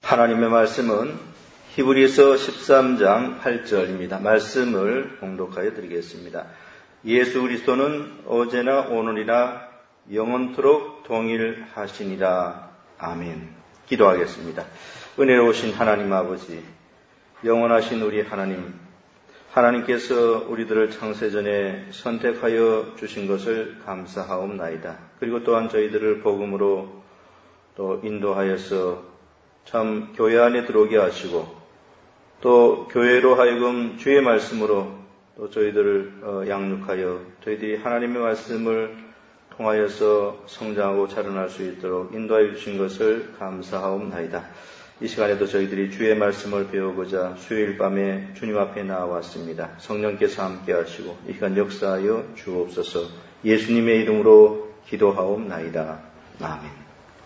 하나님의 말씀은 히브리서 13장 8절입니다. 말씀을 봉독하여 드리겠습니다. 예수 그리스도는 어제나 오늘이나 영원토록 동일하시니라. 아멘. 기도하겠습니다. 은혜로우신 하나님 아버지, 영원하신 우리 하나님, 하나님께서 우리들을 창세전에 선택하여 주신 것을 감사하옵나이다. 그리고 또한 저희들을 복음으로 또 인도하여서 참 교회 안에 들어오게 하시고 또 교회로 하여금 주의 말씀으로 또 저희들을 양육하여 저희들이 하나님의 말씀을 통하여서 성장하고 자라날 수 있도록 인도하여 주신 것을 감사하옵나이다. 이 시간에도 저희들이 주의 말씀을 배우고자 수요일 밤에 주님 앞에 나와왔습니다. 성령께서 함께 하시고 이 시간 역사하여 주옵소서. 예수님의 이름으로 기도하옵나이다. 아멘.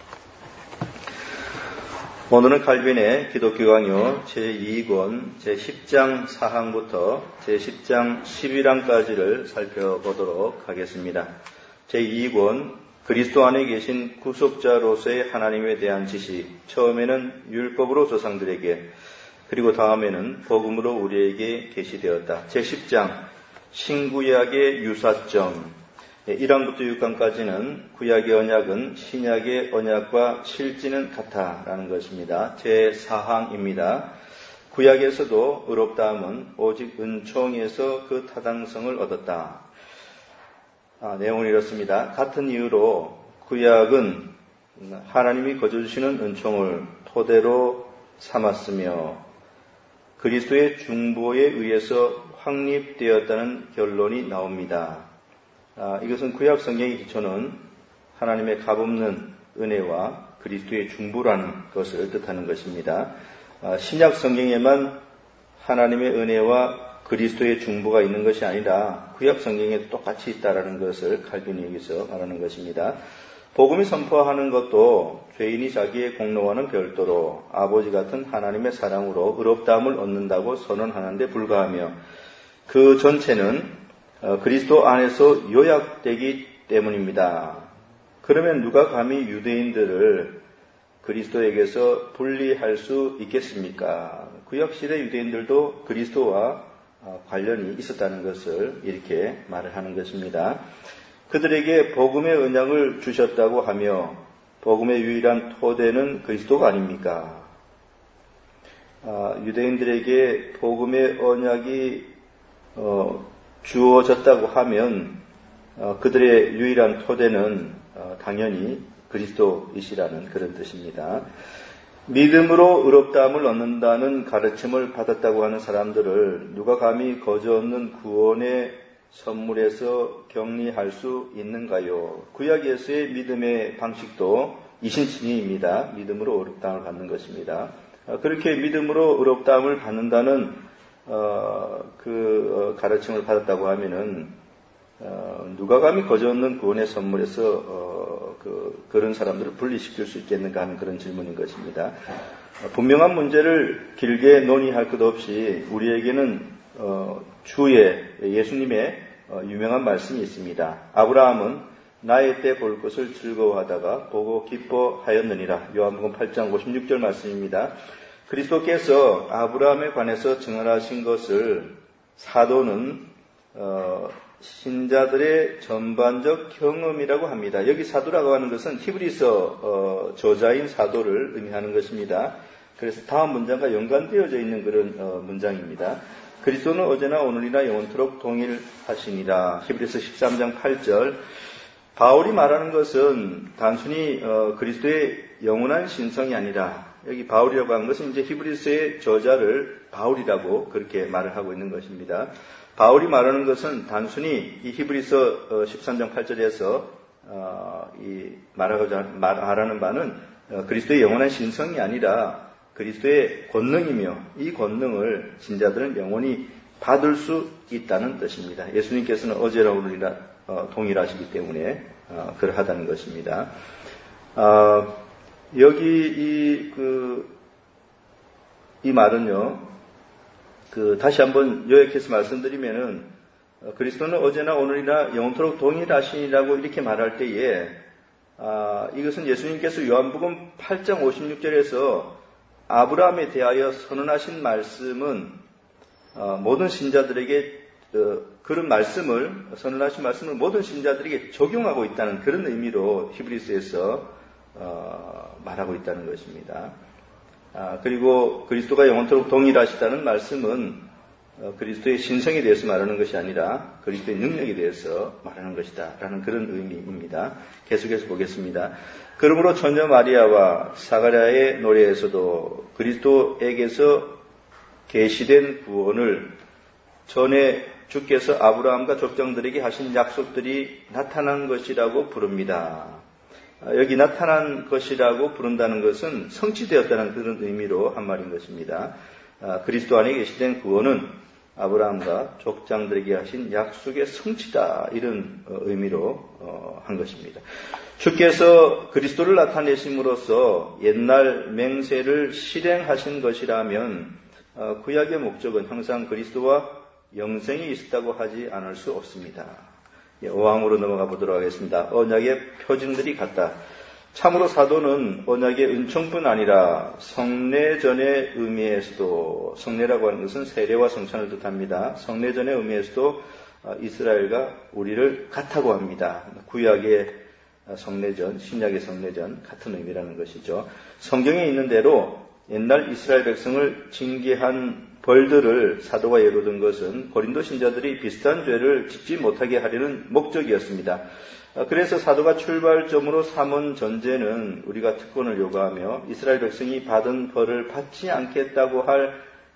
오늘은 칼빈의 기독교 강요 제2권 제10장 4항부터 제10장 11항까지를 살펴보도록 하겠습니다. 제2권 그리스도 안에 계신 구속자로서의 하나님에 대한 지식, 처음에는 율법으로 조상들에게, 그리고 다음에는 복음으로 우리에게 계시되었다. 제10장 신구약의 유사점, 1항부터 6항까지는 구약의 언약은 신약의 언약과 실질은 같다라는 것입니다. 제4항입니다. 구약에서도 의롭다함은 오직 은총에서 그 타당성을 얻었다. 내용은 이렇습니다. 같은 이유로 구약은 하나님이 거저주시는 은총을 토대로 삼았으며 그리스도의 중보에 의해서 확립되었다는 결론이 나옵니다. 이것은 구약 성경의 기초는 하나님의 값없는 은혜와 그리스도의 중보라는 것을 뜻하는 것입니다. 신약 성경에만 하나님의 은혜와 그리스도의 중보가 있는 것이 아니라 구약 성경에 똑같이 있다라는 것을 칼빈이 여기서 말하는 것입니다. 복음이 선포하는 것도 죄인이 자기의 공로와는 별도로 아버지 같은 하나님의 사랑으로 의롭다함을 얻는다고 선언하는 데 불과하며 그 전체는 그리스도 안에서 요약되기 때문입니다. 그러면 누가 감히 유대인들을 그리스도에게서 분리할 수 있겠습니까? 구약시대 유대인들도 그리스도와 관련이 있었다는 것을 이렇게 말을 하는 것입니다. 그들에게 복음의 언약을 주셨다고 하며 복음의 유일한 토대는 그리스도가 아닙니까? 유대인들에게 복음의 언약이 주어졌다고 하면 그들의 유일한 토대는 당연히 그리스도이시라는 그런 뜻입니다. 믿음으로 의롭다함을 얻는다는 가르침을 받았다고 하는 사람들을 누가 감히 거저없는 구원의 선물에서 격리할 수 있는가요? 구약에서의 믿음의 방식도 이신칭의입니다. 믿음으로 의롭다함을 받는 것입니다. 그렇게 믿음으로 의롭다함을 받는다는 가르침을 받았다고 하면은 누가 감히 거저없는 구원의 선물에서 그런 사람들을 분리시킬 수 있겠는가 하는 그런 질문인 것입니다. 분명한 문제를 길게 논의할 것 없이 우리에게는 주의 예수님의 유명한 말씀이 있습니다. 아브라함은 나의 때 볼 것을 즐거워하다가 보고 기뻐하였느니라. 요한복음 8장 56절 말씀입니다. 그리스도께서 아브라함에 관해서 증언하신 것을 사도는 신자들의 전반적 경험이라고 합니다. 여기 사도라고 하는 것은 히브리서 저자인 사도를 의미하는 것입니다. 그래서 다음 문장과 연관되어져 있는 그런 문장입니다. 그리스도는 어제나 오늘이나 영원토록 동일하시니라. 히브리서 13장 8절. 바울이 말하는 것은 단순히 그리스도의 영원한 신성이 아니라 여기 바울이라고 하는 것은 이제 히브리서의 저자를 바울이라고 그렇게 말을 하고 있는 것입니다. 바울이 말하는 것은 단순히 이 히브리서 13장 8절에서 말하는 바는 그리스도의 영원한 신성이 아니라 그리스도의 권능이며 이 권능을 신자들은 영원히 받을 수 있다는 뜻입니다. 예수님께서는 어제나 오늘이나 동일하시기 때문에 그러하다는 것입니다. 여기 이 말은요, 다시 한번 요약해서 말씀드리면은, 그리스도는 어제나 오늘이나 영원토록 동일하시니라고 이렇게 말할 때에, 이것은 예수님께서 요한복음 8장 56절에서 아브라함에 대하여 선언하신 말씀은 모든 신자들에게 그런 말씀을 선언하신 말씀을 모든 신자들에게 적용하고 있다는 그런 의미로 히브리서에서 말하고 있다는 것입니다. 그리고 그리스도가 영원토록 동일하시다는 말씀은 그리스도의 신성에 대해서 말하는 것이 아니라 그리스도의 능력에 대해서 말하는 것이다 라는 그런 의미입니다. 계속해서 보겠습니다. 그러므로 처녀 마리아와 사가랴의 노래에서도 그리스도에게서 계시된 구원을 전에 주께서 아브라함과 족장들에게 하신 약속들이 나타난 것이라고 부릅니다. 여기 나타난 것이라고 부른다는 것은 성취되었다는 그런 의미로 한 말인 것입니다. 그리스도 안에 계시된 구원은 아브라함과 족장들에게 하신 약속의 성취다 이런 의미로 한 것입니다. 주께서 그리스도를 나타내심으로써 옛날 맹세를 실행하신 것이라면 구약의 목적은 항상 그리스도와 영생이 있었다고 하지 않을 수 없습니다. 5항으로 넘어가 보도록 하겠습니다. 언약의 표징들이 같다. 참으로 사도는 언약의 은총뿐 아니라 성례전의 의미에서도, 성례라고 하는 것은 세례와 성찬을 뜻합니다. 성례전의 의미에서도 이스라엘과 우리를 같다고 합니다. 구약의 성례전, 신약의 성례전 같은 의미라는 것이죠. 성경에 있는 대로 옛날 이스라엘 백성을 징계한 벌들을 사도가 예로 든 것은 고린도 신자들이 비슷한 죄를 짓지 못하게 하려는 목적이었습니다. 그래서 사도가 출발점으로 삼은 전제는 우리가 특권을 요구하며 이스라엘 백성이 받은 벌을 받지 않겠다고 할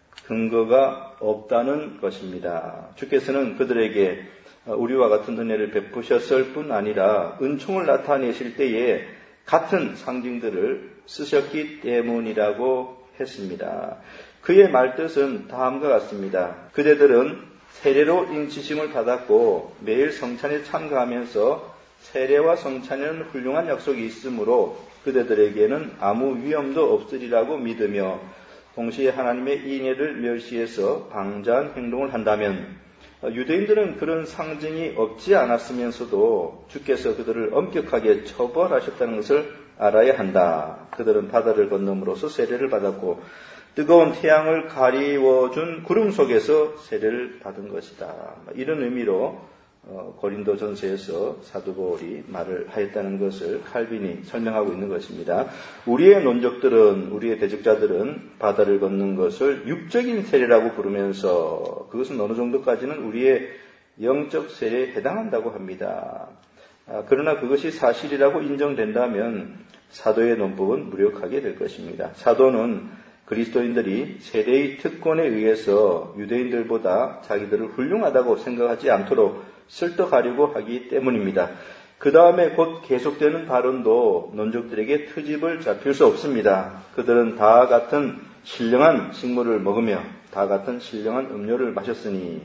근거가 없다는 것입니다. 주께서는 그들에게 우리와 같은 은혜를 베푸셨을 뿐 아니라 은총을 나타내실 때에 같은 상징들을 쓰셨기 때문이라고 했습니다. 그의 말뜻은 다음과 같습니다. 그대들은 세례로 인치심을 받았고 매일 성찬에 참가하면서 세례와 성찬에는 훌륭한 약속이 있으므로 그대들에게는 아무 위험도 없으리라고 믿으며 동시에 하나님의 인애를 멸시해서 방자한 행동을 한다면 유대인들은 그런 상징이 없지 않았으면서도 주께서 그들을 엄격하게 처벌하셨다는 것을 알아야 한다. 그들은 바다를 건너므로써 세례를 받았고 뜨거운 태양을 가리워준 구름 속에서 세례를 받은 것이다. 이런 의미로 고린도전서에서 사도 바울이 말을 하였다는 것을 칼빈이 설명하고 있는 것입니다. 우리의 논적들은, 우리의 대적자들은 바다를 걷는 것을 육적인 세례라고 부르면서 그것은 어느 정도까지는 우리의 영적 세례에 해당한다고 합니다. 그러나 그것이 사실이라고 인정된다면 사도의 논법은 무력하게 될 것입니다. 사도는 그리스도인들이 세례의 특권에 의해서 유대인들보다 자기들을 훌륭하다고 생각하지 않도록 설득하려고 하기 때문입니다. 그 다음에 곧 계속되는 발언도 논적들에게 트집을 잡힐 수 없습니다. 그들은 다 같은 신령한 식물을 먹으며 다 같은 신령한 음료를 마셨으니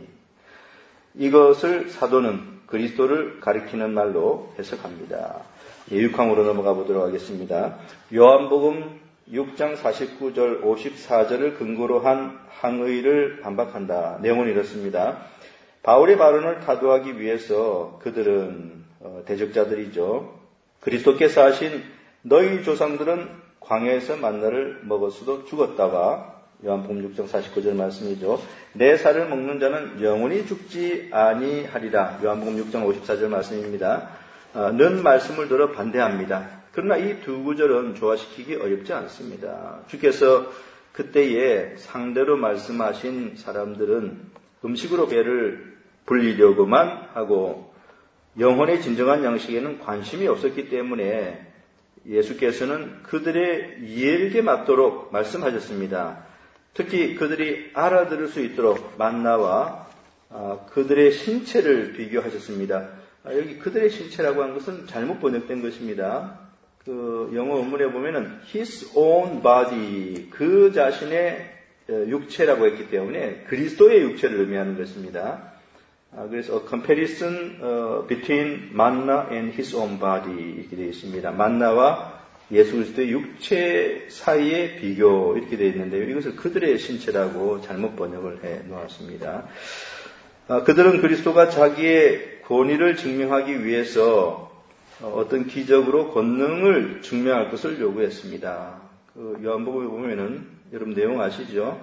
이것을 사도는 그리스도를 가리키는 말로 해석합니다. 6항으로 넘어가 보도록 하겠습니다. 요한복음 6장 49절 54절을 근거로 한 항의를 반박한다. 내용은 이렇습니다. 바울의 발언을 타도하기 위해서 그들은 대적자들이죠. 그리스도께서 하신 너희 조상들은 광야에서 만나를 먹었어도 죽었다가 요한복음 6장 49절 말씀이죠. 내 살을 먹는 자는 영원히 죽지 아니하리라. 요한복음 6장 54절 말씀입니다. 는 말씀을 들어 반대합니다. 그러나 이 두 구절은 조화시키기 어렵지 않습니다. 주께서 그때에 상대로 말씀하신 사람들은 음식으로 배를 불리려고만 하고 영혼의 진정한 양식에는 관심이 없었기 때문에 예수께서는 그들의 이해력에 맞도록 말씀하셨습니다. 특히 그들이 알아들을 수 있도록 만나와 그들의 신체를 비교하셨습니다. 여기 그들의 신체라고 하는 것은 잘못 번역된 것입니다. 그 영어 원문에 보면은 his own body, 그 자신의 육체라고 했기 때문에 그리스도의 육체를 의미하는 것입니다. 그래서 comparison between manna and his own body 이렇게 되어 있습니다. 만나와 예수 그리스도의 육체 사이의 비교 이렇게 되어 있는데요. 이것을 그들의 신체라고 잘못 번역을 해 놓았습니다. 그들은 그리스도가 자기의 권위를 증명하기 위해서 어떤 기적으로 권능을 증명할 것을 요구했습니다. 요한복음에 보면은 여러분 내용 아시죠?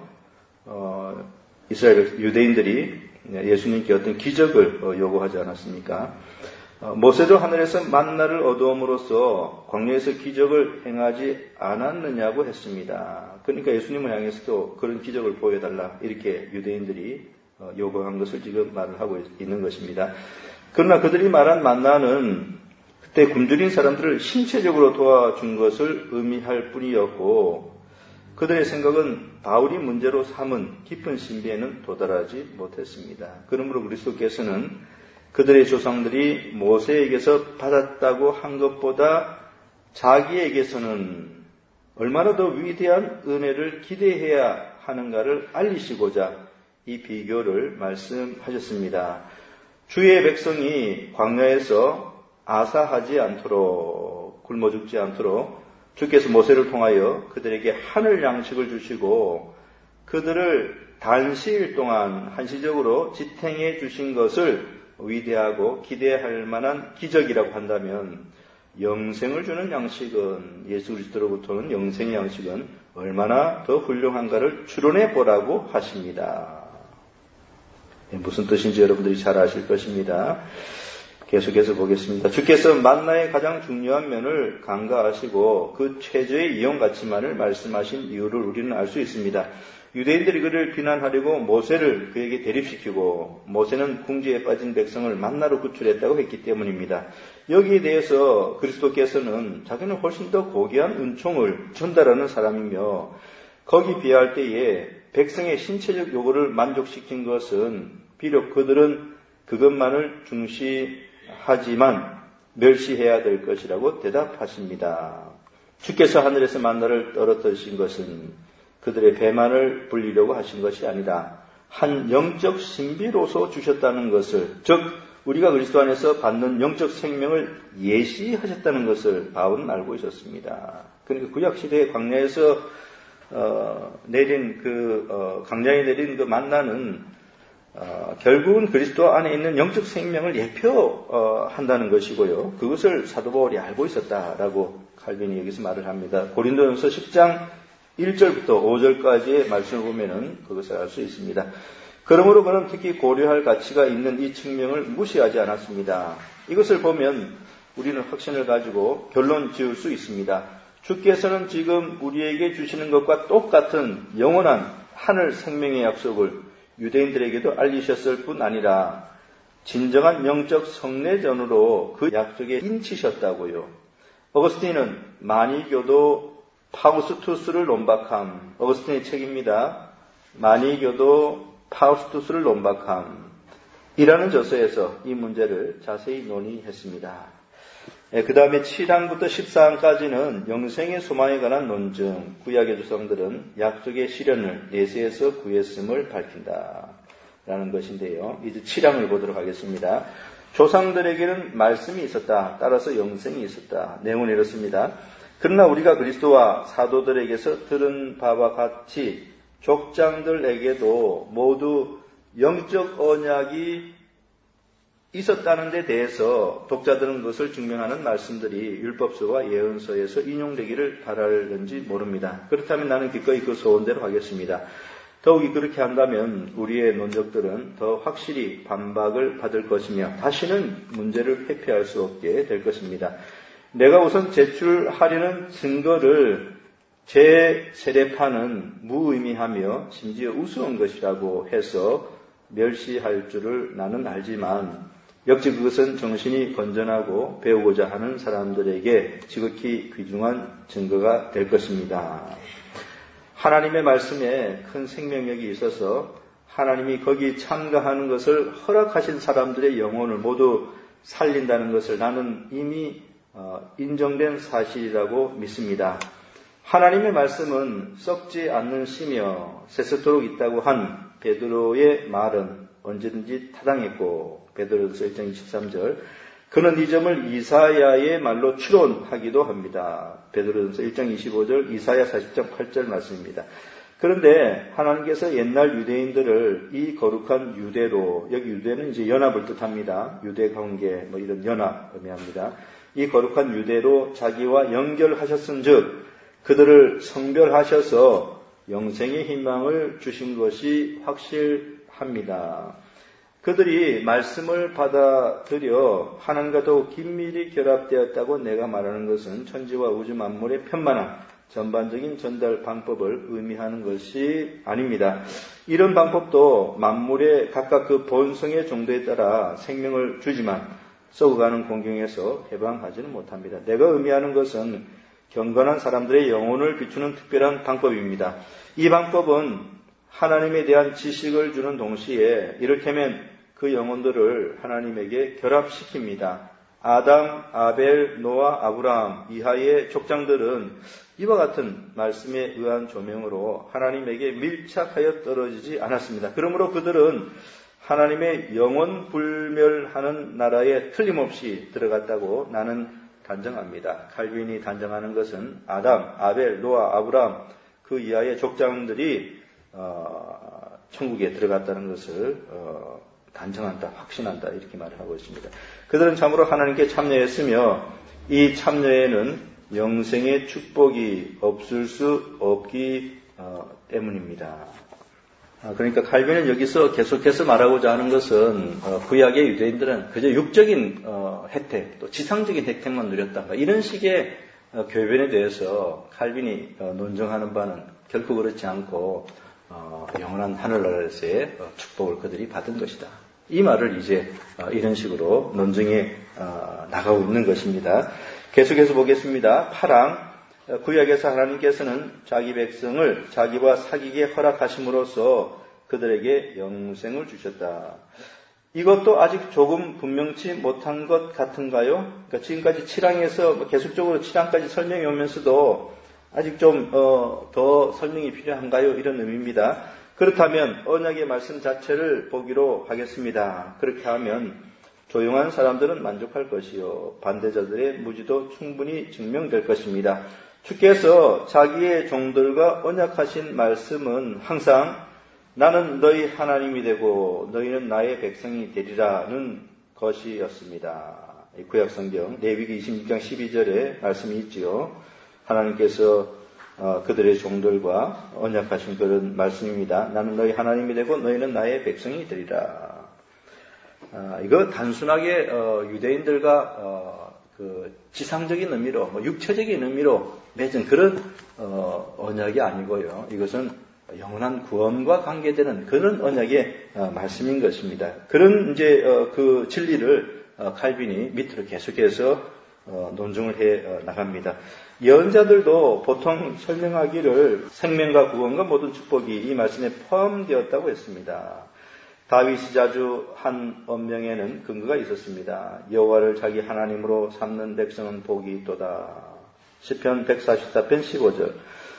이스라엘 유대인들이 예수님께 어떤 기적을 요구하지 않았습니까? 모세도 하늘에서 만나를 얻어옴으로써 광야에서 기적을 행하지 않았느냐고 했습니다. 그러니까 예수님을 향해서도 그런 기적을 보여달라 이렇게 유대인들이 요구한 것을 지금 말을 하고 있는 것입니다. 그러나 그들이 말한 만나는 그때 굶주린 사람들을 신체적으로 도와준 것을 의미할 뿐이었고 그들의 생각은 바울이 문제로 삼은 깊은 신비에는 도달하지 못했습니다. 그러므로 그리스도께서는 그들의 조상들이 모세에게서 받았다고 한 것보다 자기에게서는 얼마나 더 위대한 은혜를 기대해야 하는가를 알리시고자 이 비교를 말씀하셨습니다. 주의 백성이 광야에서 아사하지 않도록 굶어 죽지 않도록 주께서 모세를 통하여 그들에게 하늘 양식을 주시고 그들을 단시일 동안 한시적으로 지탱해 주신 것을 위대하고 기대할 만한 기적이라고 한다면 영생을 주는 양식은 예수 그리스도로부터는 영생의 양식은 얼마나 더 훌륭한가를 추론해 보라고 하십니다. 무슨 뜻인지 여러분들이 잘 아실 것입니다. 계속해서 보겠습니다. 주께서 만나의 가장 중요한 면을 간과하시고 그 최저의 이용 가치만을 말씀하신 이유를 우리는 알 수 있습니다. 유대인들이 그를 비난하려고 모세를 그에게 대립시키고 모세는 궁지에 빠진 백성을 만나로 구출했다고 했기 때문입니다. 여기에 대해서 그리스도께서는 자기는 훨씬 더 고귀한 은총을 전달하는 사람이며 거기 비할 때에 백성의 신체적 요구를 만족시킨 것은 비록 그들은 그것만을 중시하지만 멸시해야 될 것이라고 대답하십니다. 주께서 하늘에서 만나를 떨어뜨리신 것은 그들의 배만을 불리려고 하신 것이 아니라 한 영적 신비로서 주셨다는 것을, 즉 우리가 그리스도 안에서 받는 영적 생명을 예시하셨다는 것을 바울은 알고 있었습니다. 그러니까 구약시대의 광야에서 광야에 내린 그 만나는 결국은 그리스도 안에 있는 영적 생명을 예표한다는 것이고요. 그것을 사도 바울이 알고 있었다라고 칼빈이 여기서 말을 합니다. 고린도전서 10장 1절부터 5절까지의 말씀을 보면은 그것을 알 수 있습니다. 그러므로 그는 특히 고려할 가치가 있는 이 측면을 무시하지 않았습니다. 이것을 보면 우리는 확신을 가지고 결론 지을 수 있습니다. 주께서는 지금 우리에게 주시는 것과 똑같은 영원한 하늘 생명의 약속을 유대인들에게도 알리셨을 뿐 아니라 진정한 영적 성례전으로 그 약속에 인치셨다고요. 어거스틴은 마니교도 파우스투스를 논박함. 어거스틴의 책입니다. 마니교도 파우스투스를 논박함. 이라는 저서에서 이 문제를 자세히 논의했습니다. 그 다음에 7항부터 14항까지는 영생의 소망에 관한 논증, 구약의 조상들은 약속의 실현을 내세에서 구했음을 밝힌다라는 것인데요. 이제 7항을 보도록 하겠습니다. 조상들에게는 말씀이 있었다. 따라서 영생이 있었다. 내용은 이렇습니다. 그러나 우리가 그리스도와 사도들에게서 들은 바와 같이 족장들에게도 모두 영적 언약이 있었다는 데 대해서 독자들은 그것을 증명하는 말씀들이 율법서와 예언서에서 인용되기를 바라는지 모릅니다. 그렇다면 나는 기꺼이 그 소원대로 하겠습니다. 더욱이 그렇게 한다면 우리의 논적들은 더 확실히 반박을 받을 것이며 다시는 문제를 회피할 수 없게 될 것입니다. 내가 우선 제출하려는 증거를 제 세례파는 무의미하며 심지어 우스운 것이라고 해서 멸시할 줄을 나는 알지만 역시 그것은 정신이 건전하고 배우고자 하는 사람들에게 지극히 귀중한 증거가 될 것입니다. 하나님의 말씀에 큰 생명력이 있어서 하나님이 거기 참가하는 것을 허락하신 사람들의 영혼을 모두 살린다는 것을 나는 이미 인정된 사실이라고 믿습니다. 하나님의 말씀은 썩지 않는 씨며 세세토록 있다고 한 베드로의 말은 언제든지 타당했고 베드로전서 1장 23절 그는 이 점을 이사야의 말로 추론하기도 합니다. 베드로전서 1장 25절 이사야 40장 8절 말씀입니다. 그런데 하나님께서 옛날 유대인들을 이 거룩한 유대로, 여기 유대는 이제 연합을 뜻합니다. 유대 관계 이런 연합 의미합니다. 이 거룩한 유대로 자기와 연결하셨은즉 그들을 성별하셔서 영생의 희망을 주신 것이 확실합니다. 그들이 말씀을 받아들여 하나님과 더욱 긴밀히 결합되었다고 내가 말하는 것은 천지와 우주 만물의 편만한 전반적인 전달 방법을 의미하는 것이 아닙니다. 이런 방법도 만물에 각각 그 본성의 정도에 따라 생명을 주지만 썩어가는 공경에서 해방하지는 못합니다. 내가 의미하는 것은 경건한 사람들의 영혼을 비추는 특별한 방법입니다. 이 방법은 하나님에 대한 지식을 주는 동시에 이를테면 그 영혼들을 하나님에게 결합시킵니다. 아담, 아벨, 노아, 아브라함 이하의 족장들은 이와 같은 말씀에 의한 조명으로 하나님에게 밀착하여 떨어지지 않았습니다. 그러므로 그들은 하나님의 영원 불멸하는 나라에 틀림없이 들어갔다고 나는 단정합니다. 칼빈이 단정하는 것은 아담, 아벨, 노아, 아브라함 그 이하의 족장들이 천국에 들어갔다는 것을 단정한다, 확신한다 이렇게 말을 하고 있습니다. 그들은 참으로 하나님께 참여했으며 이 참여에는 영생의 축복이 없을 수 없기 때문입니다. 그러니까 칼빈은 여기서 계속해서 말하고자 하는 것은 구약의 유대인들은 그저 육적인 혜택, 또 지상적인 혜택만 누렸다. 이런 식의 교변에 대해서 칼빈이 논증하는 바는 결코 그렇지 않고 영원한 하늘나라에서의 축복을 그들이 받은 것이다. 이 말을 이제 이런 식으로 논증해 나가고 있는 것입니다. 계속해서 보겠습니다. 8항 구약에서 하나님께서는 자기 백성을 자기와 사귀게 허락하심으로써 그들에게 영생을 주셨다. 이것도 아직 조금 분명치 못한 것 같은가요? 그러니까 지금까지 7항에서 계속적으로 7항까지 설명이 오면서도 아직 좀 더 설명이 필요한가요? 이런 의미입니다. 그렇다면 언약의 말씀 자체를 보기로 하겠습니다. 그렇게 하면 조용한 사람들은 만족할 것이요 반대자들의 무지도 충분히 증명될 것입니다. 주께서 자기의 종들과 언약하신 말씀은 항상 나는 너희 하나님이 되고 너희는 나의 백성이 되리라는 것이었습니다. 구약성경 레위기 26장 12절에 말씀이 있지요. 하나님께서 그들의 종들과 언약하신 그런 말씀입니다. 나는 너희 하나님이 되고 너희는 나의 백성이 되리라. 이거 단순하게 유대인들과 그 지상적인 의미로 육체적인 의미로 맺은 그런 언약이 아니고요. 이것은 영원한 구원과 관계되는 그런 언약의 말씀인 것입니다. 그런 이제 그 진리를 칼빈이 밑으로 계속해서 논증을 해 나갑니다. 예언자들도 보통 설명하기를 생명과 구원과 모든 축복이 이 말씀에 포함되었다고 했습니다. 다윗이 자주 한 언명에는 근거가 있었습니다. 여호와를 자기 하나님으로 삼는 백성은 복이 있도다. 시편 144편 15절.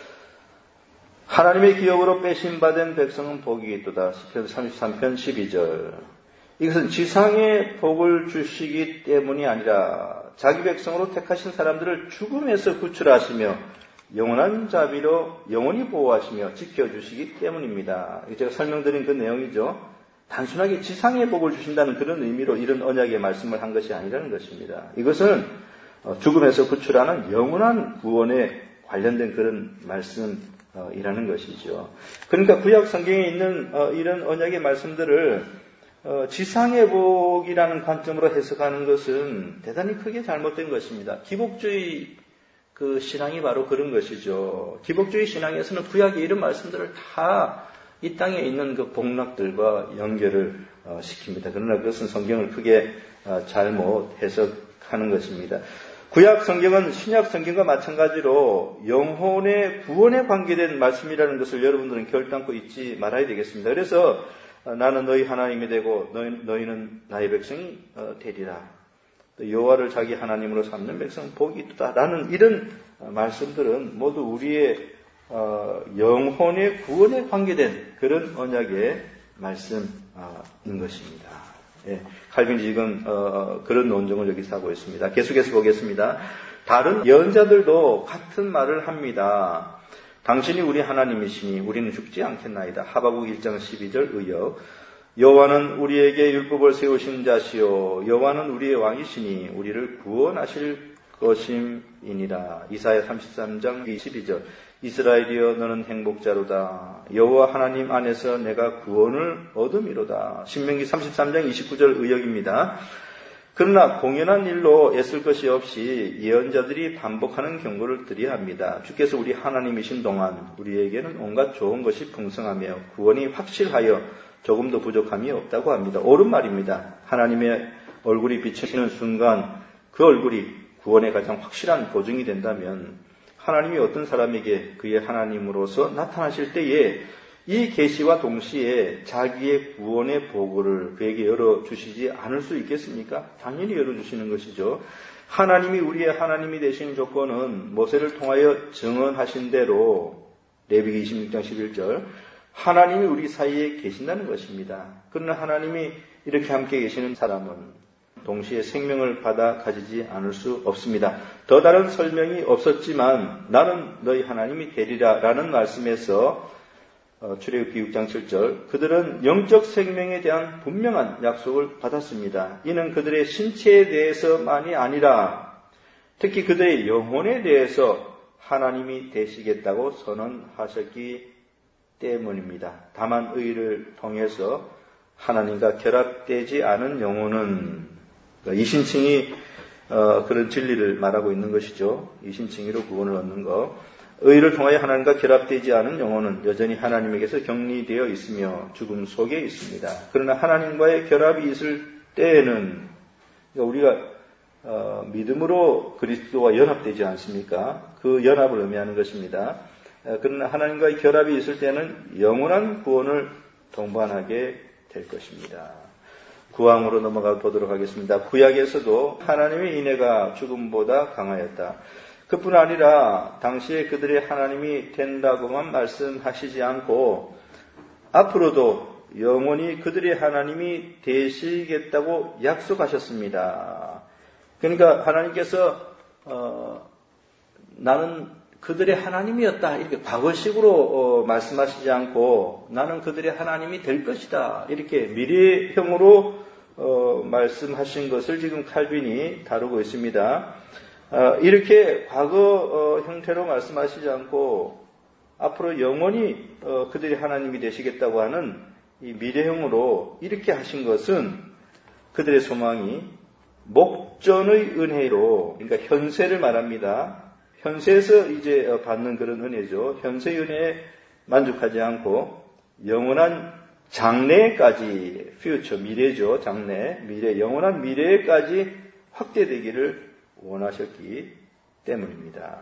하나님의 기업으로 빼심받은 백성은 복이 있도다. 시편 33편 12절. 이것은 지상의 복을 주시기 때문이 아니라 자기 백성으로 택하신 사람들을 죽음에서 구출하시며 영원한 자비로 영원히 보호하시며 지켜주시기 때문입니다. 제가 설명드린 그 내용이죠. 단순하게 지상의 복을 주신다는 그런 의미로 이런 언약의 말씀을 한 것이 아니라는 것입니다. 이것은 죽음에서 구출하는 영원한 구원에 관련된 그런 말씀이라는 것이죠. 그러니까 구약 성경에 있는 이런 언약의 말씀들을 지상의 복이라는 관점으로 해석하는 것은 대단히 크게 잘못된 것입니다. 기복주의 그 신앙이 바로 그런 것이죠. 기복주의 신앙에서는 구약의 이런 말씀들을 다 이 땅에 있는 그 복락들과 연결을 시킵니다. 그러나 그것은 성경을 크게 잘못 해석하는 것입니다. 구약 성경은 신약 성경과 마찬가지로 영혼의 구원에 관계된 말씀이라는 것을 여러분들은 결단코 잊지 말아야 되겠습니다. 그래서 나는 너희 하나님이 되고 너희는 나의 백성이 되리라. 여호와를 자기 하나님으로 삼는 백성은 복이 있다라는 이런 말씀들은 모두 우리의 영혼의 구원에 관계된 그런 언약의 말씀인 것입니다. 예, 칼빈이 지금 그런 논증을 여기서 하고 있습니다. 계속해서 보겠습니다. 다른 예언자들도 같은 말을 합니다. 당신이 우리 하나님이시니 우리는 죽지 않겠나이다. 하박국 1장 12절 의역. 여호와는 우리에게 율법을 세우신 자시요 여호와는 우리의 왕이시니 우리를 구원하실 것임이니라. 이사야 33장 12절. 이스라엘이여 너는 행복자로다. 여호와 하나님 안에서 내가 구원을 얻음이로다. 신명기 33장 29절 의역입니다. 그러나 공연한 일로 애쓸 것이 없이 예언자들이 반복하는 경고를 드려야 합니다. 주께서 우리 하나님이신 동안 우리에게는 온갖 좋은 것이 풍성하며 구원이 확실하여 조금도 부족함이 없다고 합니다. 옳은 말입니다. 하나님의 얼굴이 비치는 순간 그 얼굴이 구원의 가장 확실한 보증이 된다면 하나님이 어떤 사람에게 그의 하나님으로서 나타나실 때에 이 계시와 동시에 자기의 구원의 보고를 그에게 열어주시지 않을 수 있겠습니까? 당연히 열어주시는 것이죠. 하나님이 우리의 하나님이 되신 조건은 모세를 통하여 증언하신 대로 레위기 26장 11절 하나님이 우리 사이에 계신다는 것입니다. 그러나 하나님이 이렇게 함께 계시는 사람은 동시에 생명을 받아 가지지 않을 수 없습니다. 더 다른 설명이 없었지만 나는 너희 하나님이 되리라 라는 말씀에서 출애굽기 6장 7절 그들은 영적 생명에 대한 분명한 약속을 받았습니다. 이는 그들의 신체에 대해서만이 아니라 특히 그들의 영혼에 대해서 하나님이 되시겠다고 선언하셨기 때문입니다. 다만 의를 통해서 하나님과 결합되지 않은 영혼은 이신칭이 그런 진리를 말하고 있는 것이죠. 이신칭의로 구원을 얻는 것. 의를 통하여 하나님과 결합되지 않은 영혼은 여전히 하나님에게서 격리되어 있으며 죽음 속에 있습니다. 그러나 하나님과의 결합이 있을 때에는 우리가 믿음으로 그리스도와 연합되지 않습니까? 그 연합을 의미하는 것입니다. 그러나 하나님과의 결합이 있을 때는 영원한 구원을 동반하게 될 것입니다. 구항으로 넘어가 보도록 하겠습니다. 구약에서도 하나님의 인애가 죽음보다 강하였다. 그뿐 아니라 당시에 그들의 하나님이 된다고만 말씀하시지 않고 앞으로도 영원히 그들의 하나님이 되시겠다고 약속하셨습니다. 그러니까 하나님께서 나는 그들의 하나님이었다 이렇게 과거식으로 말씀하시지 않고 나는 그들의 하나님이 될 것이다 이렇게 미래형으로 말씀하신 것을 지금 칼빈이 다루고 있습니다. 이렇게 과거 형태로 말씀하시지 않고 앞으로 영원히 그들이 하나님이 되시겠다고 하는 이 미래형으로 이렇게 하신 것은 그들의 소망이 목전의 은혜로 그러니까 현세를 말합니다. 현세에서 이제 받는 그런 은혜죠. 현세의 은혜에 만족하지 않고 영원한 장래까지 future 미래죠. 장래 미래 영원한 미래까지 확대되기를 원하셨기 때문입니다.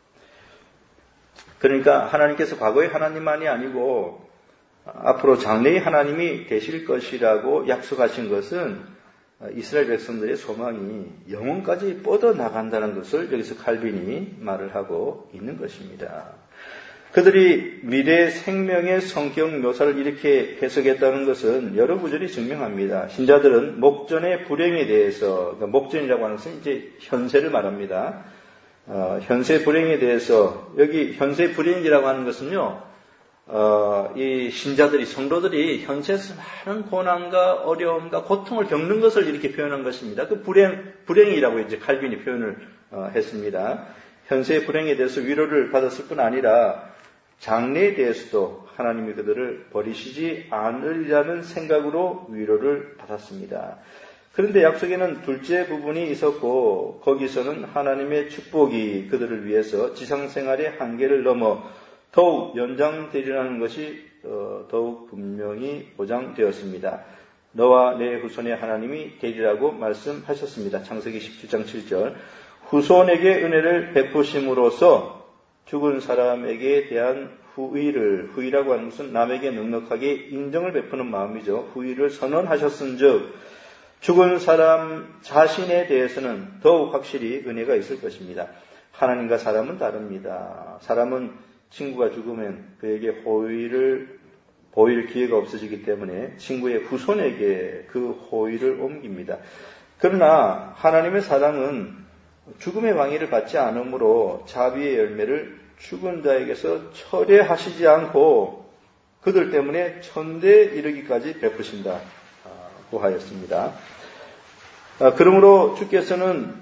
그러니까 하나님께서 과거의 하나님만이 아니고 앞으로 장래의 하나님이 되실 것이라고 약속하신 것은 이스라엘 백성들의 소망이 영원까지 뻗어나간다는 것을 여기서 칼빈이 말을 하고 있는 것입니다. 그들이 미래 생명의 성격 묘사를 이렇게 해석했다는 것은 여러 구절이 증명합니다. 신자들은 목전의 불행에 대해서, 그러니까 목전이라고 하는 것은 이제 현세를 말합니다. 현세 불행에 대해서, 여기 현세 불행이라고 하는 것은요, 이 신자들이, 성도들이 현세에서 많은 고난과 어려움과 고통을 겪는 것을 이렇게 표현한 것입니다. 그 불행이라고 이제 칼빈이 표현을 했습니다. 현세의 불행에 대해서 위로를 받았을 뿐 아니라 장래에 대해서도 하나님이 그들을 버리시지 않으리라는 생각으로 위로를 받았습니다. 그런데 약속에는 둘째 부분이 있었고 거기서는 하나님의 축복이 그들을 위해서 지상생활의 한계를 넘어 더욱 연장되리라는 것이 더욱 분명히 보장되었습니다. 너와 내 후손의 하나님이 되리라고 말씀하셨습니다. 창세기 17장 7절 후손에게 은혜를 베푸심으로써 죽은 사람에게 대한 후의라고 하는 것은 남에게 넉넉하게 인정을 베푸는 마음이죠. 후의를 선언하셨은즉 죽은 사람 자신에 대해서는 더욱 확실히 은혜가 있을 것입니다. 하나님과 사람은 다릅니다. 사람은 친구가 죽으면 그에게 호의를 보일 기회가 없어지기 때문에 친구의 후손에게 그 호의를 옮깁니다. 그러나 하나님의 사랑은 죽음의 왕위를 받지 않으므로 자비의 열매를 죽은 자에게서 철회하시지 않고 그들 때문에 천대에 이르기까지 베푸신다고 하였습니다. 그러므로 주께서는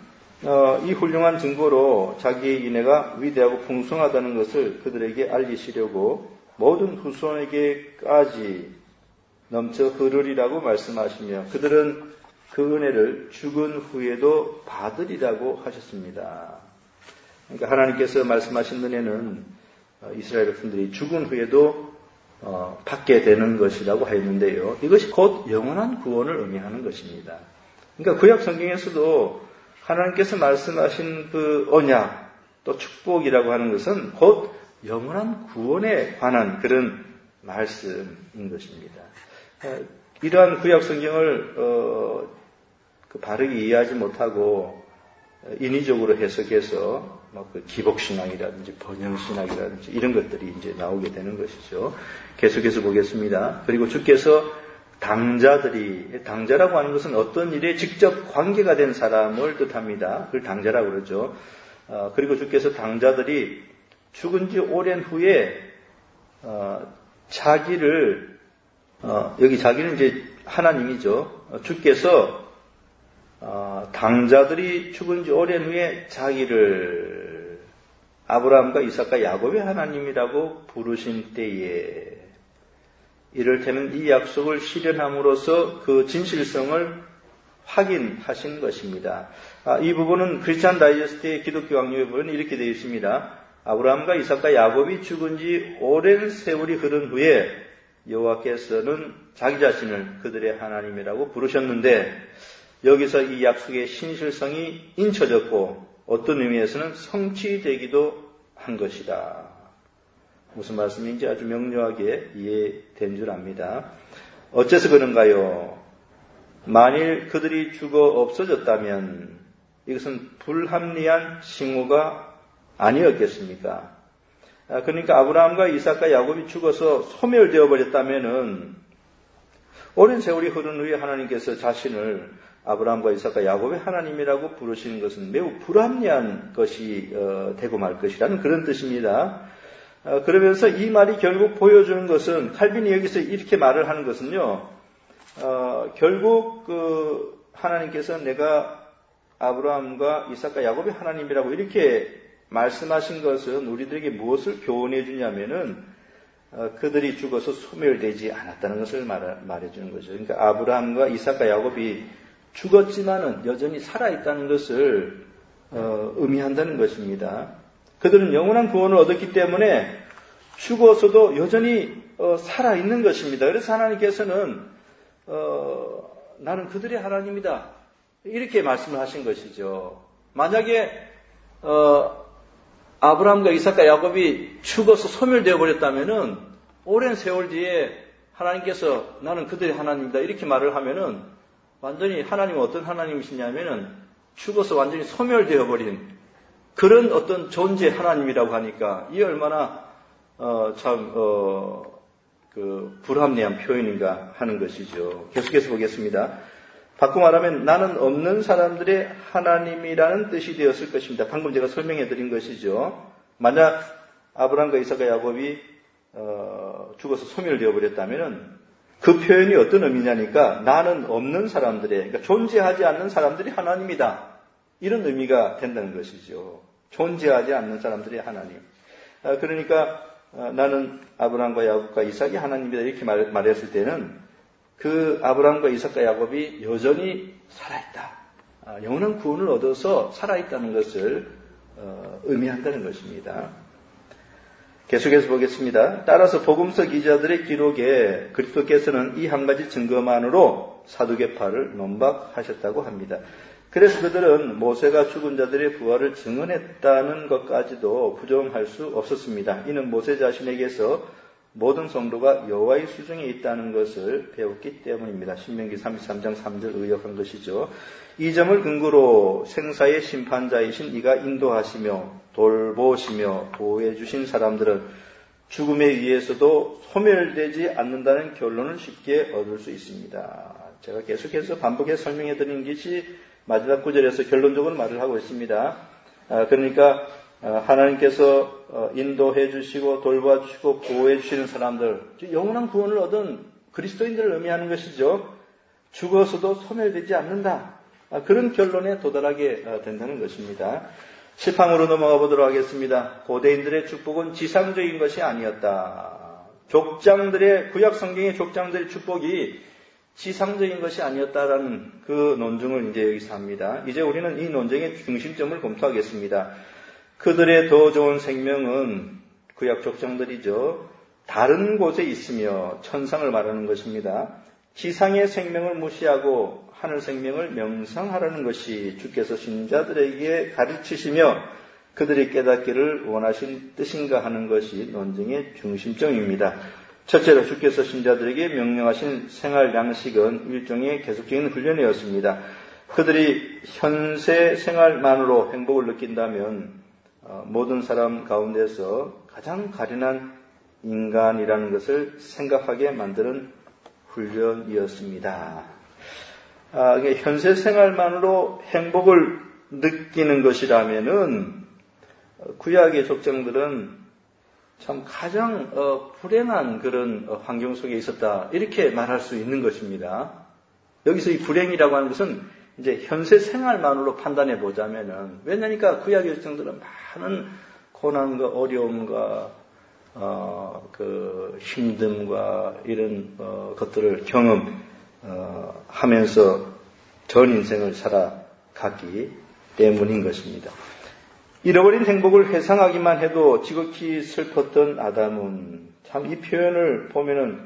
이 훌륭한 증거로 자기의 인애가 위대하고 풍성하다는 것을 그들에게 알리시려고 모든 후손에게까지 넘쳐 흐르리라고 말씀하시며 그들은 그 은혜를 죽은 후에도 받으리라고 하셨습니다. 그러니까 하나님께서 말씀하신 은혜는 이스라엘 백성들이 죽은 후에도 받게 되는 것이라고 하였는데요. 이것이 곧 영원한 구원을 의미하는 것입니다. 그러니까 구약 성경에서도 하나님께서 말씀하신 그 언약 또 축복이라고 하는 것은 곧 영원한 구원에 관한 그런 말씀인 것입니다. 이러한 구약 성경을 바르게 이해하지 못하고 인위적으로 해석해서 그 기복신학이라든지 번영신학이라든지 이런 것들이 이제 나오게 되는 것이죠. 계속해서 보겠습니다. 그리고 주께서 당자라고 하는 것은 어떤 일에 직접 관계가 된 사람을 뜻합니다. 그걸 당자라고 그러죠. 그리고 주께서 당자들이 죽은 지 오랜 후에 자기를 여기 자기는 이제 하나님이죠. 주께서 당자들이 죽은 지 오랜 후에 자기를 아브라함과 이삭과 야곱의 하나님이라고 부르신 때에 이를테면 이 약속을 실현함으로써 그 진실성을 확인하신 것입니다. 이 부분은 크리스찬 다이저스트의 기독교 강요의 부분은 이렇게 되어 있습니다. 아브라함과 이삭과 야곱이 죽은 지 오랜 세월이 흐른 후에 여호와께서는 자기 자신을 그들의 하나님이라고 부르셨는데 여기서 이 약속의 신실성이 인쳐졌고 어떤 의미에서는 성취되기도 한 것이다. 무슨 말씀인지 아주 명료하게 이해된 줄 압니다. 어째서 그런가요? 만일 그들이 죽어 없어졌다면 이것은 불합리한 징후가 아니었겠습니까? 그러니까 아브라함과 이삭과 야곱이 죽어서 소멸되어 버렸다면은 오랜 세월이 흐른 후에 하나님께서 자신을 아브라함과 이삭과 야곱의 하나님이라고 부르시는 것은 매우 불합리한 것이 되고 말 것이라는 그런 뜻입니다. 그러면서 이 말이 결국 보여주는 것은 칼빈이 여기서 이렇게 말을 하는 것은요. 결국 하나님께서 내가 아브라함과 이삭과 야곱의 하나님이라고 이렇게 말씀하신 것은 우리들에게 무엇을 교훈해 주냐면은 그들이 죽어서 소멸되지 않았다는 것을 말해주는 거죠. 그러니까 아브라함과 이삭과 야곱이 죽었지만은 여전히 살아있다는 것을 의미한다는 것입니다. 그들은 영원한 구원을 얻었기 때문에 죽어서도 여전히 살아있는 것입니다. 그래서 하나님께서는 나는 그들의 하나님이다 이렇게 말씀을 하신 것이죠. 만약에 아브라함과 이삭과 야곱이 죽어서 소멸되어 버렸다면은 오랜 세월 뒤에 하나님께서 나는 그들의 하나님이다 이렇게 말을 하면은 완전히 하나님은 어떤 하나님이시냐면은 죽어서 완전히 소멸되어 버린 그런 어떤 존재 하나님이라고 하니까 이 얼마나 불합리한 표현인가 하는 것이죠. 계속해서 보겠습니다. 바꿔 말하면 나는 없는 사람들의 하나님이라는 뜻이 되었을 것입니다. 방금 제가 설명해 드린 것이죠. 만약 아브라함과 이삭과 야곱이 죽어서 소멸되어 버렸다면 그 표현이 어떤 의미냐니까 나는 없는 사람들의 그러니까 존재하지 않는 사람들이 하나님이다. 이런 의미가 된다는 것이죠. 존재하지 않는 사람들의 하나님. 그러니까 나는 아브라함과 야곱과 이삭이 하나님이다 이렇게 말했을 때는 그 아브라함과 이삭과 야곱이 여전히 살아있다. 영원한 구원을 얻어서 살아있다는 것을 의미한다는 것입니다. 계속해서 보겠습니다. 따라서 복음서 기자들의 기록에 그리스도께서는 이 한 가지 증거만으로 사두개파를 논박하셨다고 합니다. 그래서 그들은 모세가 죽은 자들의 부활을 증언했다는 것까지도 부정할 수 없었습니다. 이는 모세 자신에게서 모든 성도가 여호와의 수중에 있다는 것을 배웠기 때문입니다. 신명기 33장 3절 의역한 것이죠. 이 점을 근거로 생사의 심판자이신 이가 인도하시며 돌보시며 보호해 주신 사람들은 죽음에 의해서도 소멸되지 않는다는 결론을 쉽게 얻을 수 있습니다. 제가 계속해서 반복해서 설명해 드린 것이 마지막 구절에서 결론적으로 말을 하고 있습니다. 그러니까 하나님께서 인도해 주시고 돌봐 주시고 보호해 주시는 사람들, 영원한 구원을 얻은 그리스도인들을 의미하는 것이죠. 죽어서도 소멸되지 않는다. 그런 결론에 도달하게 된다는 것입니다. 10항으로 넘어가 보도록 하겠습니다. 고대인들의 축복은 지상적인 것이 아니었다. 구약 성경의 족장들의 축복이 지상적인 것이 아니었다라는 그 논증을 이제 여기서 합니다. 이제 우리는 이 논쟁의 중심점을 검토하겠습니다. 그들의 더 좋은 생명은 구약 족장들이죠. 다른 곳에 있으며 천상을 말하는 것입니다. 지상의 생명을 무시하고 하늘 생명을 명상하라는 것이 주께서 신자들에게 가르치시며 그들이 깨닫기를 원하신 뜻인가 하는 것이 논쟁의 중심점입니다. 첫째로 주께서 신자들에게 명령하신 생활 양식은 일종의 계속적인 훈련이었습니다. 그들이 현세 생활만으로 행복을 느낀다면 모든 사람 가운데서 가장 가련한 인간이라는 것을 생각하게 만드는 훈련이었습니다. 현세 생활만으로 행복을 느끼는 것이라면은 구약의 족장들은 참 가장 불행한 그런 환경 속에 있었다 이렇게 말할 수 있는 것입니다. 여기서 이 불행이라고 하는 것은 이제 현세 생활만으로 판단해 보자면은 왜냐니까 구약의 족장들은 많은 고난과 어려움과 그 힘듦과 이런 것들을 경험하면서 전 인생을 살아갔기 때문인 것입니다. 잃어버린 행복을 회상하기만 해도 지극히 슬펐던 아담은 참 이 표현을 보면은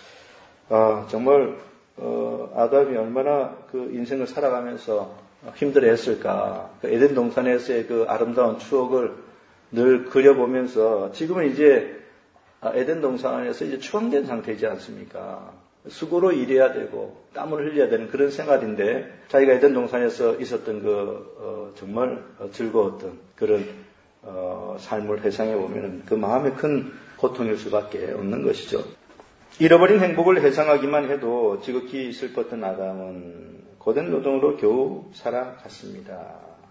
정말 아담이 얼마나 그 인생을 살아가면서 힘들어했을까. 그 에덴 동산에서의 그 아름다운 추억을 늘 그려보면서 지금은 이제 에덴 동산에서 이제 추방된 상태이지 않습니까? 수고로 일해야 되고 땀을 흘려야 되는 그런 생활인데 자기가 에덴 동산에서 있었던 정말 즐거웠던 그런 삶을 회상해 보면 그 마음에 큰 고통일 수밖에 없는 것이죠. 잃어버린 행복을 회상하기만 해도 지극히 슬펐던 아담은 고된 노동으로 겨우 살아갔습니다.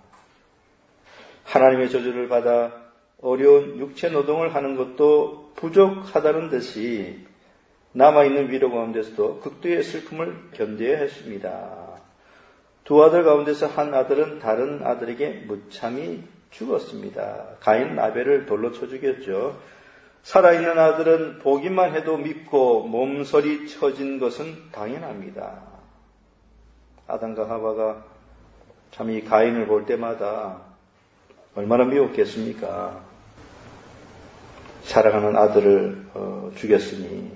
하나님의 저주를 받아 어려운 육체 노동을 하는 것도 부족하다는 듯이 남아있는 위로 가운데서도 극도의 슬픔을 견뎌야 했습니다. 두 아들 가운데서 한 아들은 다른 아들에게 무참히 죽었습니다. 가인은 아벨을 돌로 쳐 죽였죠. 살아있는 아들은 보기만 해도 밉고 몸서리 쳐진 것은 당연합니다. 아담과 하와가 참 이 가인을 볼 때마다 얼마나 미웠겠습니까? 사랑하는 아들을 죽였으니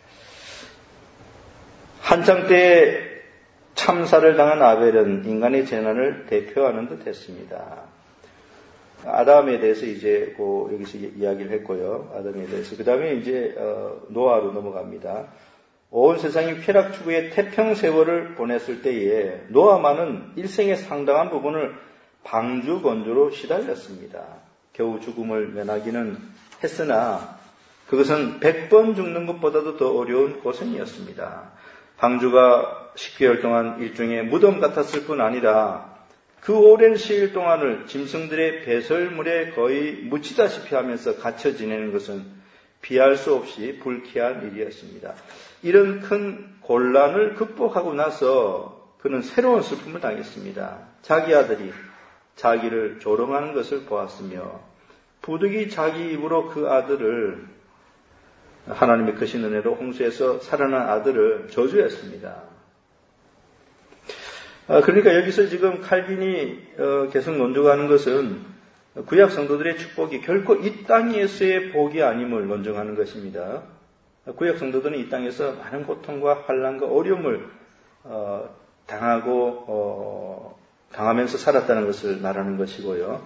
한창 때에 참사를 당한 아벨은 인간의 재난을 대표하는 듯 했습니다. 아담에 대해서 이제 여기서 이야기를 했고요. 아담에 대해서. 그 다음에 이제 노아로 넘어갑니다. 온 세상이 쾌락 추구의 태평 세월을 보냈을 때에 노아만은 일생의 상당한 부분을 방주 건조로 시달렸습니다. 겨우 죽음을 면하기는 했으나 그것은 100번 죽는 것보다도 더 어려운 고생이었습니다. 방주가 10개월 동안 일종의 무덤 같았을 뿐 아니라 그 오랜 시일 동안을 짐승들의 배설물에 거의 묻히다시피 하면서 갇혀 지내는 것은 비할 수 없이 불쾌한 일이었습니다. 이런 큰 곤란을 극복하고 나서 그는 새로운 슬픔을 당했습니다. 자기 아들이 자기를 조롱하는 것을 보았으며 부득이 자기 입으로 그 아들을 하나님의 크신 은혜로 홍수에서 살아난 아들을 저주했습니다. 그러니까 여기서 지금 칼빈이 계속 논증하는 것은 구약 성도들의 축복이 결코 이 땅에서의 복이 아님을 논증하는 것입니다. 구약 성도들은 이 땅에서 많은 고통과 환난과 어려움을 당하면서 살았다는 것을 말하는 것이고요.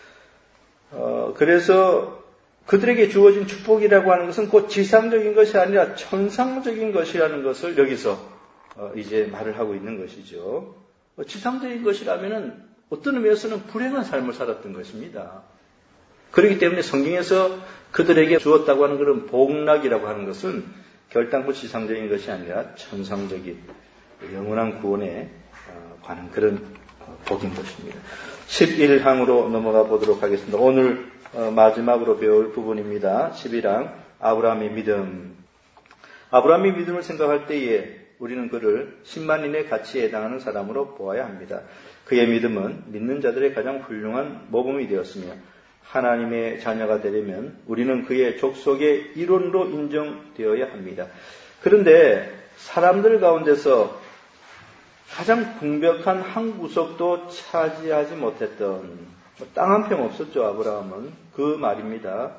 그래서 그들에게 주어진 축복이라고 하는 것은 곧 지상적인 것이 아니라 천상적인 것이라는 것을 여기서 이제 말을 하고 있는 것이죠. 지상적인 것이라면은 어떤 의미에서는 불행한 삶을 살았던 것입니다. 그렇기 때문에 성경에서 그들에게 주었다고 하는 그런 복락이라고 하는 것은 결단코 지상적인 것이 아니라 천상적인 영원한 구원에 관한 그런 복인 것입니다. 11항으로 넘어가 보도록 하겠습니다. 오늘 마지막으로 배울 부분입니다. 11항 아브라함의 믿음. 아브라함의 믿음을 생각할 때에 우리는 그를 10만인의 가치에 해당하는 사람으로 보아야 합니다. 그의 믿음은 믿는 자들의 가장 훌륭한 모범이 되었으며 하나님의 자녀가 되려면 우리는 그의 족속의 일원으로 인정되어야 합니다. 그런데 사람들 가운데서 가장 궁벽한 한 구석도 차지하지 못했던, 땅 한 평 없었죠, 아브라함은. 그 말입니다.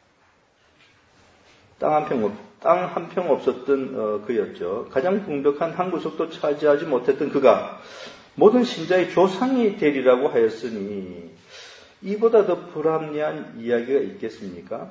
땅 한 평 없었던 그였죠. 가장 궁벽한 한 구석도 차지하지 못했던 그가 모든 신자의 조상이 되리라고 하였으니 이보다 더 불합리한 이야기가 있겠습니까?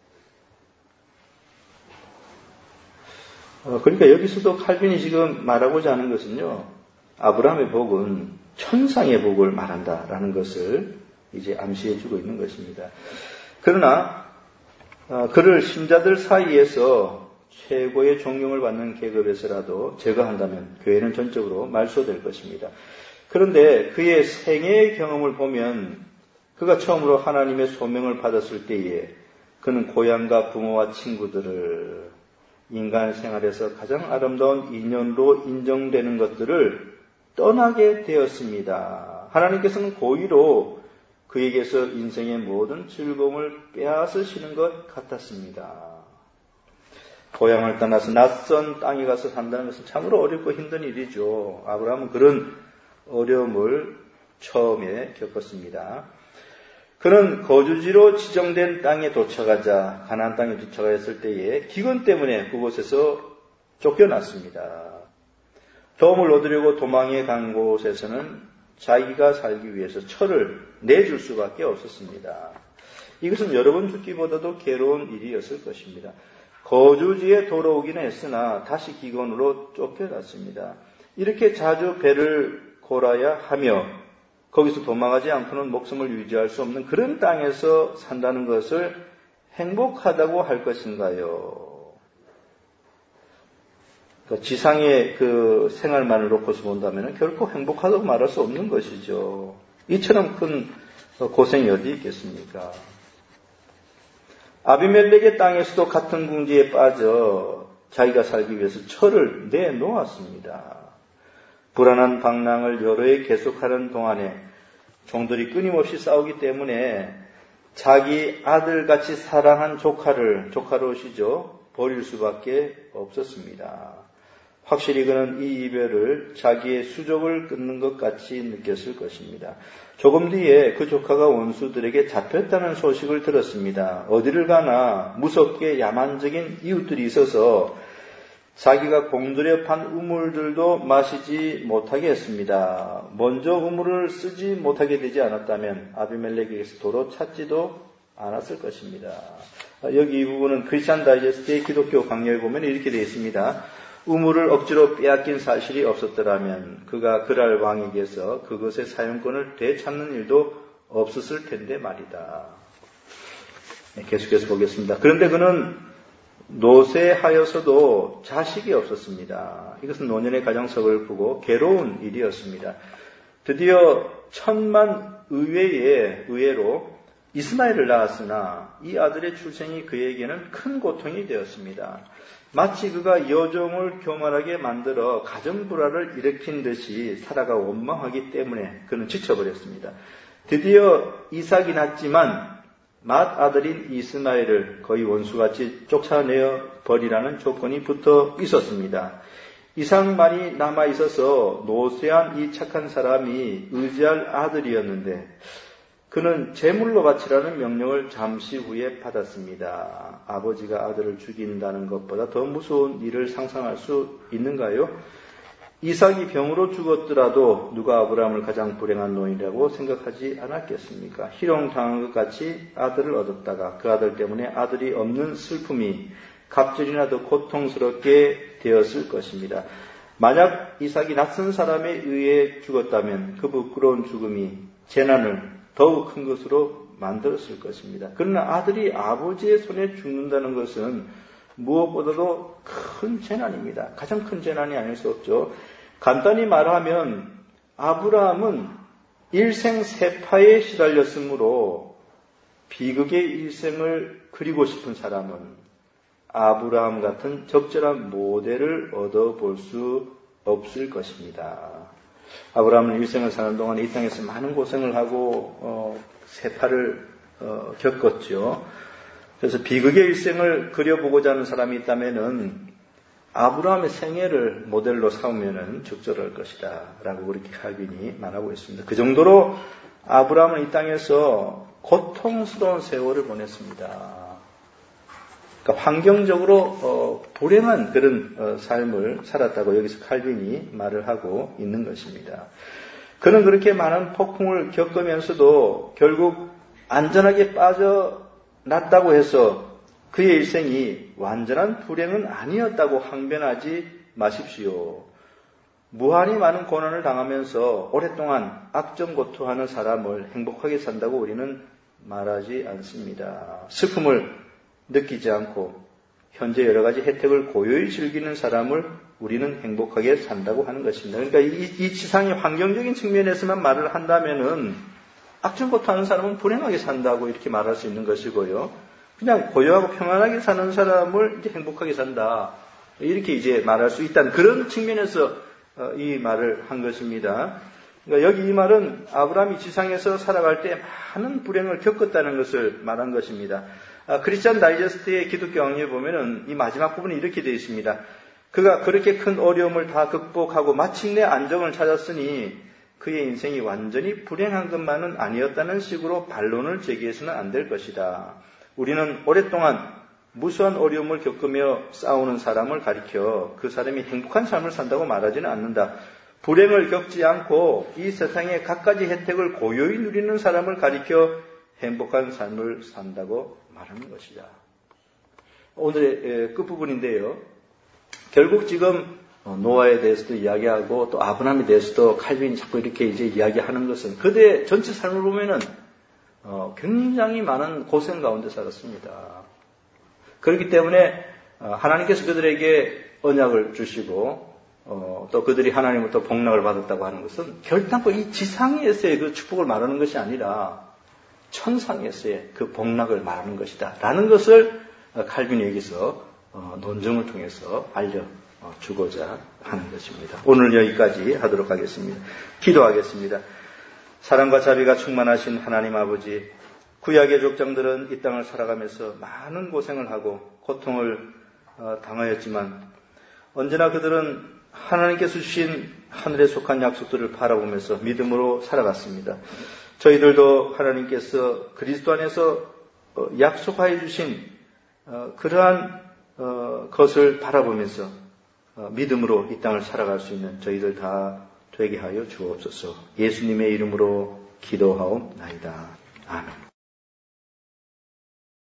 그러니까 여기서도 칼빈이 지금 말하고자 하는 것은요, 아브라함의 복은 천상의 복을 말한다라는 것을 이제 암시해 주고 있는 것입니다. 그러나 그를 신자들 사이에서 최고의 존경을 받는 계급에서라도 제거한다면 교회는 전적으로 말소될 것입니다. 그런데 그의 생애의 경험을 보면 그가 처음으로 하나님의 소명을 받았을 때에 그는 고향과 부모와 친구들을 인간 생활에서 가장 아름다운 인연으로 인정되는 것들을 떠나게 되었습니다. 하나님께서는 고의로 그에게서 인생의 모든 즐거움을 빼앗으시는 것 같았습니다. 고향을 떠나서 낯선 땅에 가서 산다는 것은 참으로 어렵고 힘든 일이죠. 아브라함은 그런 어려움을 처음에 겪었습니다. 그는 거주지로 지정된 땅에 도착하자 가나안 땅에 도착했을 때에 기근 때문에 그곳에서 쫓겨났습니다. 도움을 얻으려고 도망해 간 곳에서는 자기가 살기 위해서 철을 내줄 수밖에 없었습니다. 이것은 여러 번 죽기보다도 괴로운 일이었을 것입니다. 거주지에 돌아오기는 했으나 다시 기근으로 쫓겨났습니다. 이렇게 자주 배를 골아야 하며 거기서 도망하지 않고는 목숨을 유지할 수 없는 그런 땅에서 산다는 것을 행복하다고 할 것인가요? 그러니까 지상의 그 생활만을 놓고서 본다면 결코 행복하다고 말할 수 없는 것이죠. 이처럼 큰 고생이 어디 있겠습니까? 아비멜렉의 땅에서도 같은 궁지에 빠져 자기가 살기 위해서 철을 내놓았습니다. 불안한 방랑을 여러 해 계속하는 동안에 종들이 끊임없이 싸우기 때문에 자기 아들같이 사랑한 조카로시죠, 버릴 수밖에 없었습니다. 확실히 그는 이 이별을 자기의 수족을 끊는 것 같이 느꼈을 것입니다. 조금 뒤에 그 조카가 원수들에게 잡혔다는 소식을 들었습니다. 어디를 가나 무섭게 야만적인 이웃들이 있어서 자기가 공들여 판 우물들도 마시지 못하게 했습니다. 먼저 우물을 쓰지 못하게 되지 않았다면 아비멜렉에게서 도로 찾지도 않았을 것입니다. 여기 이 부분은 크리스천 다이제스트의 기독교 강요에 보면 이렇게 되어 있습니다. 우물을 억지로 빼앗긴 사실이 없었더라면 그가 그랄 왕에게서 그것의 사용권을 되찾는 일도 없었을 텐데 말이다. 계속해서 보겠습니다. 그런데 그는 노쇠하여서도 자식이 없었습니다. 이것은 노년의 가정석을 보고 괴로운 일이었습니다. 드디어 1000만 의외로 이스마엘을 낳았으나 이 아들의 출생이 그에게는 큰 고통이 되었습니다. 마치 그가 여종을 교만하게 만들어 가정불화를 일으킨 듯이 살아가 원망하기 때문에 그는 지쳐버렸습니다. 드디어 이삭이 낳았지만 맏아들인 이스마엘을 거의 원수같이 쫓아내어 버리라는 조건이 붙어 있었습니다. 이삭만이 남아있어서 노쇠한 이 착한 사람이 의지할 아들이었는데 그는 제물로 바치라는 명령을 잠시 후에 받았습니다. 아버지가 아들을 죽인다는 것보다 더 무서운 일을 상상할 수 있는가요? 이삭이 병으로 죽었더라도 누가 아브라함을 가장 불행한 노인이라고 생각하지 않았겠습니까? 희롱당한 것 같이 아들을 얻었다가 그 아들 때문에 아들이 없는 슬픔이 갑절이나 더 고통스럽게 되었을 것입니다. 만약 이삭이 낯선 사람에 의해 죽었다면 그 부끄러운 죽음이 재난을 더욱 큰 것으로 만들었을 것입니다. 그러나 아들이 아버지의 손에 죽는다는 것은 무엇보다도 큰 재난입니다. 가장 큰 재난이 아닐 수 없죠. 간단히 말하면 아브라함은 일생세파에 시달렸으므로 비극의 일생을 그리고 싶은 사람은 아브라함 같은 적절한 모델을 얻어볼 수 없을 것입니다. 아브라함은 일생을 사는 동안 이 땅에서 많은 고생을 하고 세파를 겪었죠. 그래서 비극의 일생을 그려보고자 하는 사람이 있다면은 아브라함의 생애를 모델로 삼으면은 적절할 것이다 라고 그렇게 칼빈이 말하고 있습니다. 그 정도로 아브라함은 이 땅에서 고통스러운 세월을 보냈습니다. 그러니까 환경적으로 불행한 그런 삶을 살았다고 여기서 칼빈이 말을 하고 있는 것입니다. 그는 그렇게 많은 폭풍을 겪으면서도 결국 안전하게 빠져났다고 해서 그의 일생이 완전한 불행은 아니었다고 항변하지 마십시오. 무한히 많은 고난을 당하면서 오랫동안 악정고투하는 사람을 행복하게 산다고 우리는 말하지 않습니다. 슬픔을 느끼지 않고 현재 여러 가지 혜택을 고요히 즐기는 사람을 우리는 행복하게 산다고 하는 것입니다. 그러니까 이 지상의 환경적인 측면에서만 말을 한다면은 악정고투하는 사람은 불행하게 산다고 이렇게 말할 수 있는 것이고요. 그냥 고요하고 평안하게 사는 사람을 이제 행복하게 산다. 이렇게 이제 말할 수 있다는 그런 측면에서 이 말을 한 것입니다. 그러니까 여기 이 말은 아브라함이 지상에서 살아갈 때 많은 불행을 겪었다는 것을 말한 것입니다. 크리스천 다이제스트의 기독교 강의에 보면은 이 마지막 부분이 이렇게 되어 있습니다. 그가 그렇게 큰 어려움을 다 극복하고 마침내 안정을 찾았으니 그의 인생이 완전히 불행한 것만은 아니었다는 식으로 반론을 제기해서는 안 될 것이다. 우리는 오랫동안 무수한 어려움을 겪으며 싸우는 사람을 가리켜 그 사람이 행복한 삶을 산다고 말하지는 않는다. 불행을 겪지 않고 이 세상의 갖가지 혜택을 고요히 누리는 사람을 가리켜 행복한 삶을 산다고 말하는 것이다. 오늘의 끝부분인데요. 결국 지금 노아에 대해서도 이야기하고 또 아브라함에 대해서도 칼빈이 자꾸 이렇게 이제 이야기하는 것은 그들의 전체 삶을 보면은 굉장히 많은 고생 가운데 살았습니다. 그렇기 때문에 하나님께서 그들에게 언약을 주시고 또 그들이 하나님으로부터 복락을 받았다고 하는 것은 결단코 이 지상에서의 그 축복을 말하는 것이 아니라 천상에서의 그 복락을 말하는 것이다 라는 것을 칼빈이 여기서 논증을 통해서 알려주고자 하는 것입니다. 오늘 여기까지 하도록 하겠습니다. 기도하겠습니다. 사랑과 자비가 충만하신 하나님 아버지, 구약의 족장들은 이 땅을 살아가면서 많은 고생을 하고 고통을 당하였지만 언제나 그들은 하나님께서 주신 하늘에 속한 약속들을 바라보면서 믿음으로 살아갔습니다. 저희들도 하나님께서 그리스도 안에서 약속하여 주신 그러한 것을 바라보면서 믿음으로 이 땅을 살아갈 수 있는 저희들 다 되게 하여 주옵소서. 예수님의 이름으로 기도하옵나이다. 아멘.